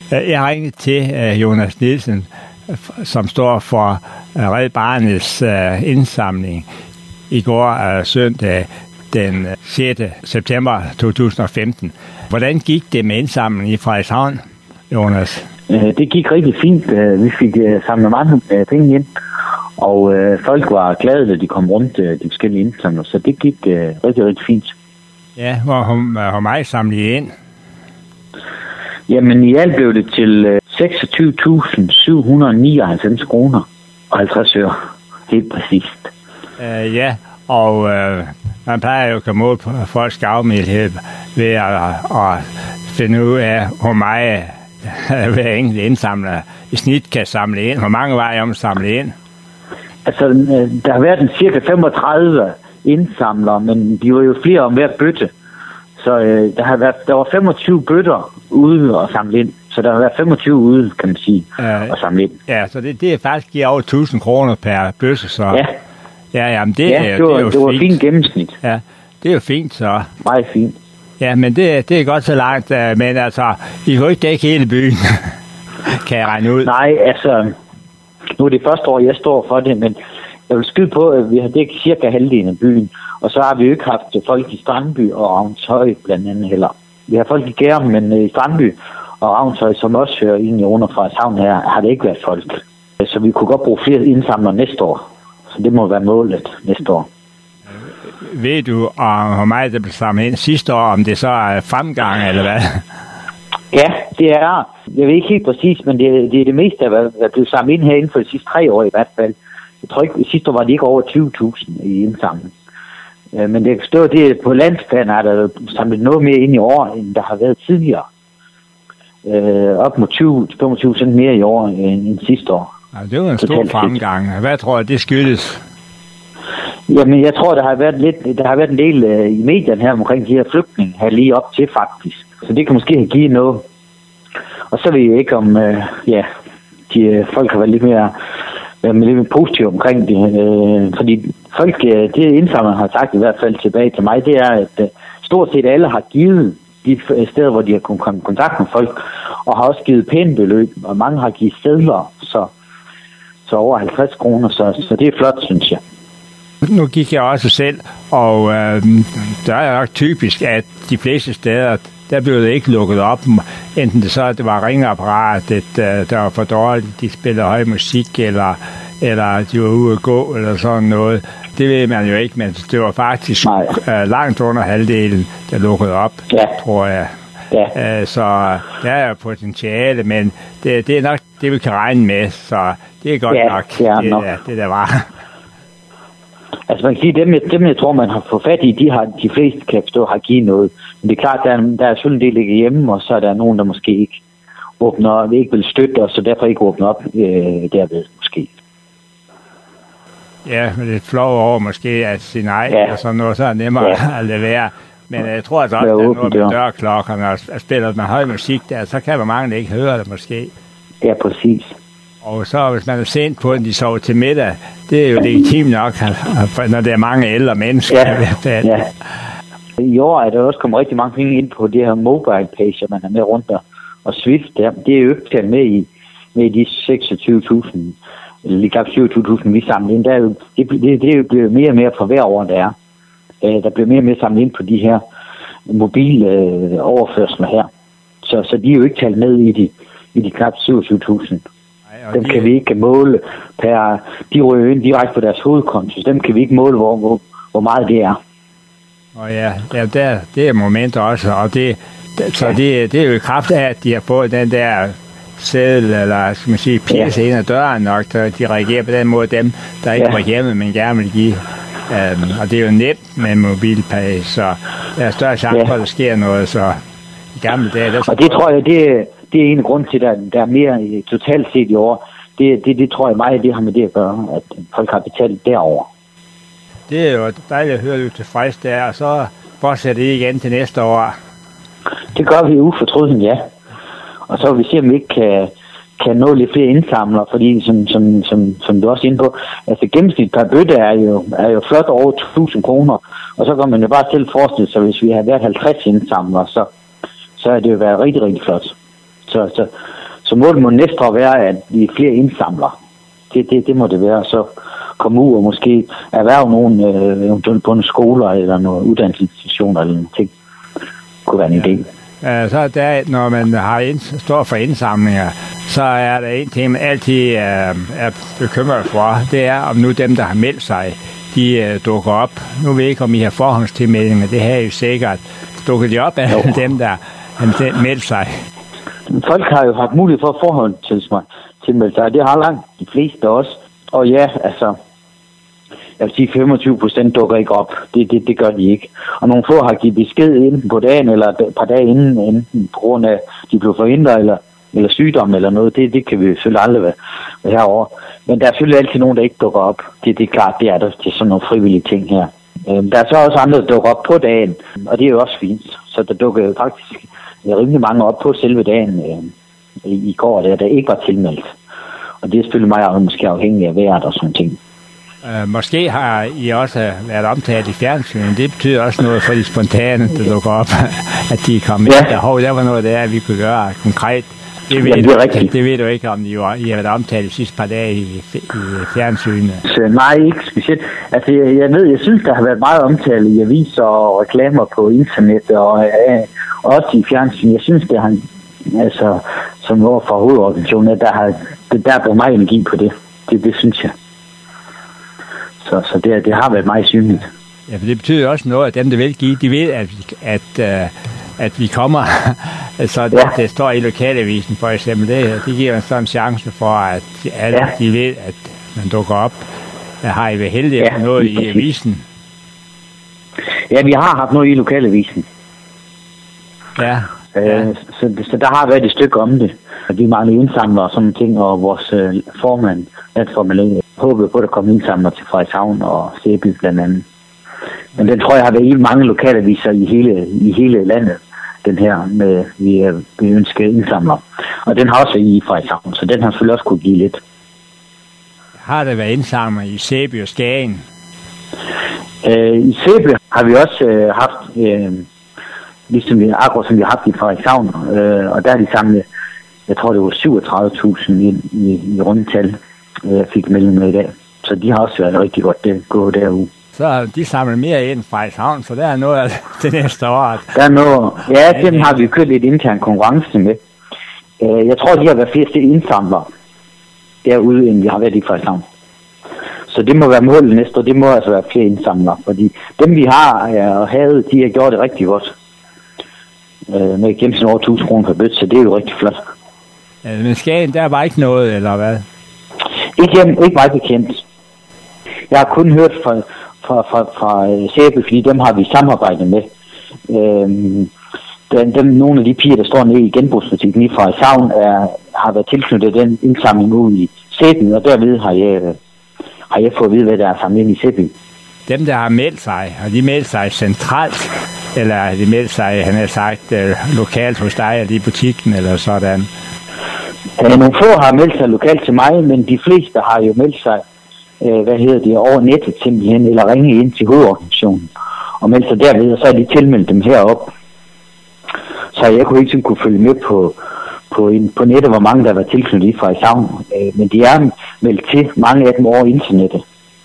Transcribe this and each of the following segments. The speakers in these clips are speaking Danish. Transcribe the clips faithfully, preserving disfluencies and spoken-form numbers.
Jeg ringede til Jonas Nielsen, som står for Red Barnets indsamling i går søndag den sjette september to tusind og femten. Hvordan gik det med indsamlingen i Frederikshavn, Jonas? Det gik rigtig fint. Vi fik samlet mange penge ind, og folk var glade, da de kom rundt de forskellige indsamlinger, så det gik rigtig, rigtig fint. Ja, hvor, hvor meget samlede I ind? Jamen, i alt blev det til seksogtyve tusind syv hundrede nioghalvfems kroner og halvtreds øre. Helt præcist. Uh, ja, og uh, man plejer jo at komme ud på folks gavmildhed ved at, at finde ud af, hvor meget hver enkelt indsamler i snit kan samle ind. Hvor mange var I om at samle ind? Altså, der har været en cirka femogtredive indsamlere, men de var jo flere om hver bøtte. Så øh, der har været, der var femogtyve bøtter ude og samle ind. Så der har været femogtyve ude, kan man sige, øh, og samle ind. Ja, så det, det er faktisk giver over tusind kroner per bøsse, så... Ja. Ja, jamen det, ja, det, var, det er jo det var fint. fint gennemsnit. Ja, det er jo fint, så... Meget fint. Ja, men det, det er godt så langt, men altså, I kan jo ikke dække hele byen, kan jeg regne ud. Nej, altså, nu er det første år, jeg står for det, men jeg vil skyde på, at vi har dækket cirka halvdelen af byen, og så har vi jo ikke haft folk i Strandby og Ravnshøj blandt andet heller. Vi har folk i Gærum, men i Strandby og Ravnshøj, som også hører ind i under Frederikshavn her, har det ikke været folk. Så vi kunne godt bruge flere indsamlere næste år, så det må være målet næste år. Ved du, om hvor meget det blev samlet ind sidste år, om det så er fremgang, eller hvad? Ja, det er. Jeg ved ikke helt præcis, men det, det er det meste, der er blevet samlet ind her inden for de sidste tre år i hvert fald. Jeg tror ikke, sidste år var det ikke over tyve tusind i indsamling. Men det kan stå, at på landsplan er der samlet noget mere ind i år, end der har været tidligere. Øh, op mod tyve til femogtyve procent mere i år end, end sidste år. Ja, det var en stor fremgang. Hvad tror jeg, det skyldes? Jamen, jeg tror, der har været lidt, der har været en del uh, i medierne her omkring de her flygtninge her lige op til faktisk. Så det kan måske have givet noget. Og så ved jeg ikke om, uh, ja, de uh, folk har været lidt mere, været lidt mere positive omkring det. Uh, fordi folk, uh, det indsamlerne har sagt i hvert fald tilbage til mig, det er, at uh, stort set alle har givet de steder, hvor de har kunnet komme i kontakt med folk, og har også givet pæne beløb, og mange har givet sedler, så, så over halvtreds kroner, så, så det er flot, synes jeg. Nu gik jeg også selv, og øh, der er nok typisk, at de fleste steder, der blev det ikke lukket op. Enten det så, at det var ringeapparatet, der var for dårligt, de spillede høj musik, eller, eller de var ude at gå, eller sådan noget. Det ved man jo ikke, men det var faktisk øh, langt under halvdelen, der lukkede op, ja. tror jeg. Ja. Øh, så der er potentiale, men det, det er nok det, vi kan regne med, så det er godt ja, nok, det, er det, nok. Der, det der var. Altså man kan sige, dem, dem jeg tror, man har fået fat i, de har de fleste kan forstå, har givet noget. Men det er klart, der er, der er selvfølgelig en del ligger hjemme, og så er der nogen, der måske ikke åbner, ikke vil støtte os, så derfor ikke åbner op øh, derved måske. Ja, men det er flot over måske at sige nej, ja. og sådan noget, så er det nemmere ja. at lade være. Men jeg tror altså også, at der er noget med dørklokkerne, og spiller man høj musik der, så kan man mange ikke høre det måske. Ja, præcis. Og så hvis man er sent på den, de sover til middag, det er jo legitimt nok, når der er mange ældre mennesker. Ja, ja. I år er der også kommet rigtig mange penge ind på det her mobile page, man er med rundt der. Og Swift, der, det er jo ikke talt med i, med i de seksogtyve tusind, eller lige knap syvogtyve tusind, vi samler ind. Der er jo, det, det, det bliver mere og mere for hver år, der er. Der bliver mere og mere samlet ind på de her mobile øh, overførsler her. Så, så de er jo ikke talt med i de, i de knap syvogtyve tusind. Dem de... kan vi ikke måle per... De ryger ind direkte på deres hovedkonto. Dem kan vi ikke måle, hvor, hvor, hvor meget det er. Og ja, ja der, det er momenter også, og det, det, så det, det er jo i kraft af, at de har fået den der sædel, eller skal man sige, pjæse ja. ind ad døren nok, så de reagerer på den måde, dem, der ikke ja. var hjemme, men gerne vil give. Um, og det er jo nemt med MobilePay, så der er større chance for, ja. at der sker noget, så i gamle dage... Der og det tror jeg, det, det er en grund til, at der er mere totalt set i år. Det, det, det tror jeg meget, det har med det at gøre, at folk har betalt derover. Det er jo dejligt at høre, at du er tilfreds der, og så fortsætter det igen til næste år. Det gør vi ufortrødent, ja. Og så vil vi se, om vi ikke kan, kan nå lidt flere indsamlere, fordi som, som, som, som du også er inde på, altså gennemsnit per bøtte er jo, er jo flot over tusind kroner, og så kan man jo bare selv forestille sig, hvis vi har været halvtreds indsamlere, så, så er det jo været rigtig, rigtig flot. Så, så så målet må næste år være, at vi er flere indsamler. Det, det, det må det være. Så komme ud og måske erhverve nogen øh, eventuelt på en skoler eller nogle uddannelsesinstitutioner eller nogle ting. Det kunne være en ja. idé. Ja, så der, når man har ind, står for indsamlinger, så er der en ting, man altid øh, er bekymret for. Det er, om nu dem, der har meldt sig, de øh, dukker op. Nu ved jeg ikke, om I har forhåndstilmeldinger. Det her er jo sikkert. Dukker de op af jo. Dem, der har meldt sig? Folk har jo haft mulighed for at forhåndstilmelde sig. Det har langt de fleste også. Og ja, altså, jeg vil sige, femogtyve procent dukker ikke op. Det, det, det gør de ikke. Og nogle få har givet besked enten på dagen eller et par dage inden, enten på grund af, at de blev forhindret eller, eller sygdom eller noget. Det, det kan vi selvfølgelig aldrig være, være herovre. Men der er selvfølgelig altid nogen, der ikke dukker op. Det, det er klart, det er der. Det er sådan nogle frivillige ting her. Der er så også andre, der dukker op på dagen, og det er jo også fint. Så der dukker jo faktisk rimelig mange op på selve dagen øh, i går, der, der ikke var tilmeldt. Og det er selvfølgelig meget måske afhængigt af vejret og sådan ting. Uh, måske har I også været omtalt i fjernsynet. Det betyder også noget for de spontane, der dukker op, at de kommer ja. ind. Hov, der var noget der, vi kunne gøre konkret. Det ved, ja, det, er du, det ved du ikke, om I, var, I har været omtalt de sidste par dage i, i fjernsynet. Så, nej, ikke specielt. Altså, jeg, jeg ved, jeg synes, der har været meget omtalt i aviser og reklamer på internet og øh, også i fjernsynet. Jeg synes, det har, altså, som over for hovedorganisationen, der har det, der er brugt meget energi på det. Det, det synes jeg. Så, så det, det har været meget synligt. Ja, for det betyder også noget, at dem, der vil give, de ved, at, at, at, at vi kommer. Så det, ja. Det står i lokalavisen for eksempel. Det, det giver en sådan chance for, at alle ja. de ved, at man dukker op. Der har I været heldige ja, noget i avisen? Ja, vi har haft noget i lokalavisen. Ja. Øh, ja. Så, så der har været et stykke om det. Vi mangler indsamler og sådan ting, og vores øh, formand, landsformand, håber på, at der kommer indsamler til Frederikshavn og Sæby blandt andet. Men den tror jeg har været i mange lokalaviser i hele, i hele landet, den her med, vi, vi ønsker indsamler. Og den har også i Frederikshavn, så den har selvfølgelig også kunne give lidt. Har der været indsamler i Sæby og Skagen? Øh, I Sæby har vi også øh, haft, øh, ligesom vi, akkurat som vi har haft i Frederikshavn, øh, og der er de samlet, jeg tror det var syvogtredive tusind i, i, i rundtal, jeg fik melding med i dag. Så de har også været rigtig godt det gå derude. Så de samler mere ind fra Frederikshavn, så der er noget til næste år. Der er noget, ja, den har vi kørt lidt intern konkurrence med. Jeg tror, de har været flest indsamlere derude, end vi har været i Frederikshavn. Så det må være målet næste år, det må altså være flere indsamlere, fordi dem vi har og havde, de har gjort det rigtig godt. Med gennemsnit over tusind kroner per bøtte, så det er jo rigtig flot. Ja, men Skagen, der var ikke noget, eller hvad? Ikke, ikke meget bekendt. Jeg har kun hørt fra, fra, fra, fra Sæby, fordi dem har vi samarbejdet med. Øhm, dem, dem, nogle af de piger, der står nede i genbrugsbutikken i Frederikshavn, er, har været tilknyttet den indsamling ude i Sæby, og derved har jeg, har jeg fået at vide, hvad der er samlet ind i Sæby. Dem, der har meldt sig, har de meldt sig centralt, eller har de meldt sig, han har sagt, lokalt hos dig, eller i butikken, eller sådan? Øh, nogle få har meldt sig lokalt til mig, men de fleste har jo meldt sig, øh, hvad hedder det, over nettet simpelthen, eller ringe ind til hovedorganisationen, og meldt sig derved, og så har de tilmeldt dem herop. Så jeg kunne ikke kunne følge med på, på, på nettet, hvor mange der var tilknyttet i Frederikshavn, øh, men de er meldt til, mange af dem over internettet.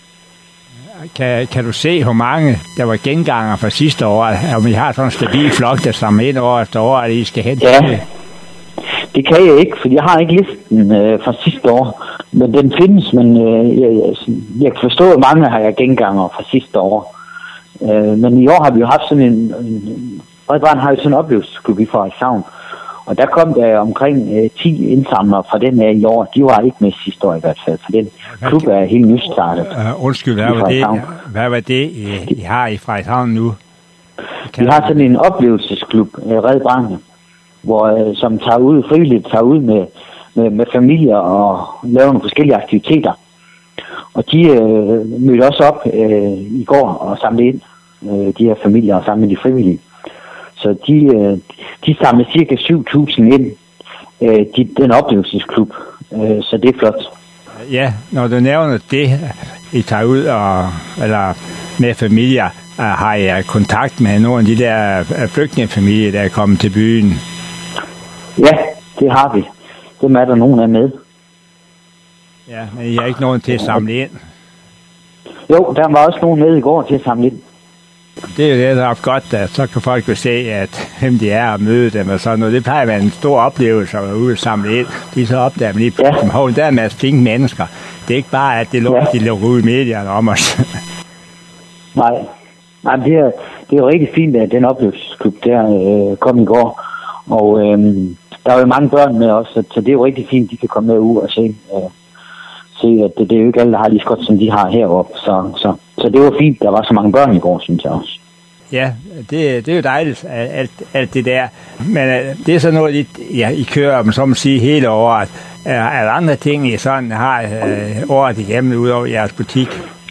Kan, kan du se, hvor mange der var genganger fra sidste år, om I har sådan en stabil flok, der samler ind år efter år, at I skal hente ja. det? Det kan jeg ikke, for jeg har ikke listen øh, fra sidste år. Men den findes, men øh, jeg, jeg, jeg kan forstå, at mange har jeg genganger fra sidste år. Øh, men i år har vi jo haft sådan en... Bredbånd har jo sådan en oplevelsesklub i Frederikshavn. Og der kom der omkring øh, ti indsamlere fra den her i år. De var ikke med sidste år i hvert fald, for den klub er helt nystartet. Uh, undskyld, hvad var, det, hvad var det, I, I har i Frederikshavn nu? Vi har sådan en oplevelsesklub, øh, Red Barnet, hvor, øh, som tager ud, frivilligt tager ud med, med, med familier og laver nogle forskellige aktiviteter. Og de øh, mødte også op øh, i går og samlede ind, øh, de her familier og sammen med de frivillige. Så de, øh, de samlede cirka syv tusind ind, øh, de, den oplevelsesklub, øh, så det er flot. Ja, når du nævner det, I tager ud og, eller med familier, har jeg kontakt med nogle af de der flygtningefamilier, der er kommet til byen? Ja, det har vi. dem er der nogen af med. Ja, men I har ikke nogen til at samle ind? Jo, der var også nogen med i går til at samle ind. Det er jo det, der er godt, at så kan folk jo se, at hvem de er og møde dem og sådan noget. Det plejer at være en stor oplevelse at være ude og samle ind. De så opdager man lige, ja. At der er en masse flinke mennesker. Det er ikke bare, at det lukker, ja. De lukker ud i medierne om os. Nej, Nej det, er, det er jo rigtig fint, at den oplevelsesklub der øh, kom i går. Og øh, der er jo mange børn med også, så, så det er jo rigtig fint, at de kan komme med ud og se, øh, se at det, det er jo ikke alle, der har lige så godt, som de har heroppe. Så, så, så det var fint, der var så mange børn i går, synes jeg også. Ja, det, det er jo dejligt, alt, alt det der. Men uh, det er så noget, I, ja, I kører, om så må sige, hele året. Er, er der andre ting, I sådan har uh, året igennem, udover jeres butik?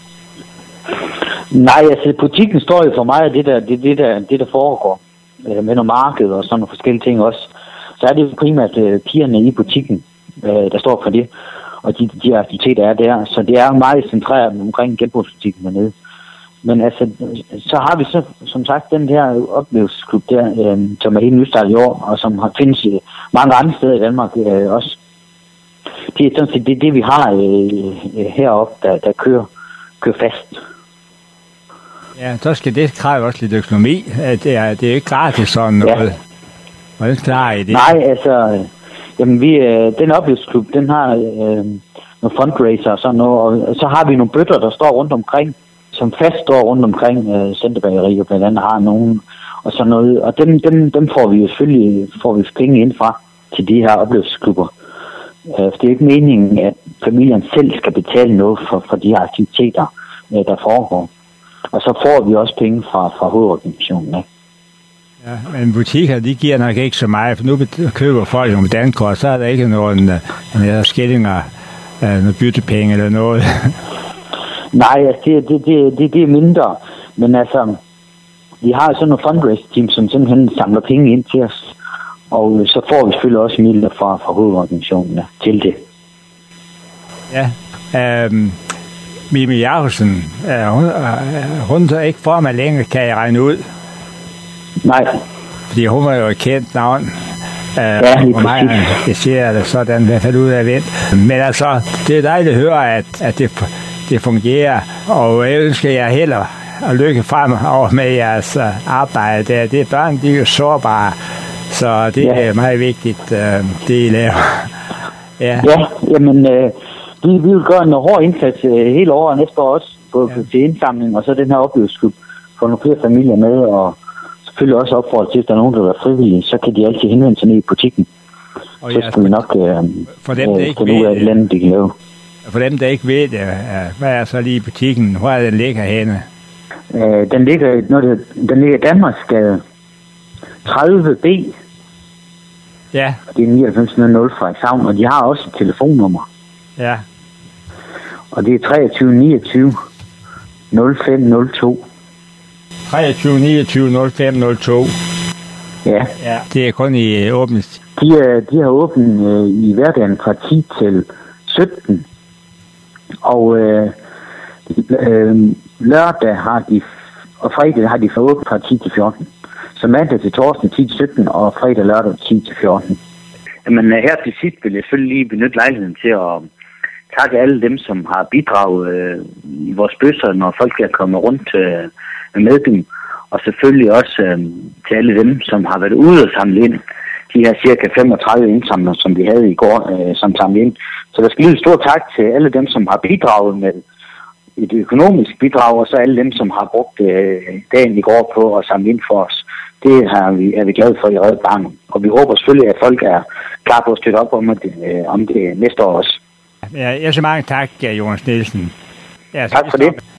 Nej, altså butikken står jo for mig af det der, det, det der, det der foregår. Uh, med noget marked og sådan nogle forskellige ting også. Så er det jo primært uh, pigerne i butikken, uh, der står for det. Og de, de aktiviteter er der. Så det er meget centreret omkring genbrugsbutikken dernede. Men altså, så har vi så, som sagt, den her oplevelsesklub der, øh, som er helt nystartet i år, og som har, findes i mange andre steder i Danmark øh, også. Det er sådan set det, det vi har øh, heroppe, der, der kører, kører fast. Ja, så skal det kræve også lidt økonomi. Det er, det er ikke gratis sådan noget. Ja. Hvordan klarer I det? Nej, altså, jamen vi, øh, den oplevelsesklub, den har øh, nogle fundraiser og sådan noget, og så har vi nogle bøtter, der står rundt omkring, som fast står rundt omkring øh, Centerbageriet, blandt andet har nogen og sådan noget. Og dem, dem, dem får vi jo selvfølgelig får vi penge ind fra til de her oplevelsesklubber. Øh, det er ikke meningen, at familien selv skal betale noget for, for de her aktiviteter, øh, der foregår. Og så får vi også penge fra, fra hovedorganisationen. Ja. Ja, men butikker, de giver nok ikke så meget, for nu køber folk nogle dankort, så er der ikke nogen øh, skillinger, øh, noget byttepenge eller noget. Nej, altså det, det, det, det, det er mindre, men altså, vi har sådan nogle fundraising-team, som simpelthen samler penge ind til os, og så får vi selvfølgelig også midler fra, fra hovedorganisationen til det. Ja, øhm, Mimi Jacobsen, øh, hun, øh, hun er ikke for mig længere, kan jeg regne ud. Nej. Fordi hun var jo et kendt navn. Øh, ja, og mig, jeg siger det sådan, i hvert fald ud af vind. Men altså, det er dejligt at høre, at, at det det fungerer, og jeg ønsker jer held og lykke fremover med jeres arbejde der. Det er børn, de er jo sårbare, så det ja. er meget vigtigt, det I laver. Ja, ja jamen, øh, vi, vi vil gøre en hård indsats øh, hele året næste år også, på, ja. til indsamling, og så den her oplevelsesklub, få nogle flere familier med, og selvfølgelig også opfordre til, at der er nogen, der er frivillige, så kan de altid henvende sig ned i butikken. Og så skal vi nok øh, for dem, der øh, ikke ud af et land, de kan lave. For dem, der ikke ved det, hvad er så lige i butikken? Hvor er den ligger henne? Øh, den ligger, når det, den ligger i Danmarksgade tredive B. Ja. Det er nioghalvfems nul fra Savn, og de har også et telefonnummer. Ja. Og det er treogtyve niogtyve nul fem nul to. treogtyve niogtyve nul fem nul to. Ja. Ja. Det er kun i åbent. De, er, de har åbent øh, i hverdagen fra ti til sytten. Og øh, øh, lørdag har de, og fredag har de fra åbent fra ti til fjorten. Så mandag til torsdag ti til sytten, og fredag lørdag ti til fjorten. Jamen her til sidst vil jeg selvfølgelig lige benytte lejligheden til at takke alle dem, som har bidraget øh, i vores bøsser, når folk er kommet rundt øh, med dem. Og selvfølgelig også øh, til alle dem, som har været ude og samle ind. De her cirka femogtredive indsamler, som vi havde i går, øh, som samlede ind. Så der skal lyde stor tak til alle dem, som har bidraget med et økonomisk bidrag, og så alle dem, som har brugt øh, dagen i går på at samle ind for os. Det har vi, er vi glade for i Red Barn. Og vi håber selvfølgelig, at folk er klar på at støtte op om det, øh, om det næste år også. Ja, jeg siger mange tak, Jonas Nielsen. Ja, tak for det.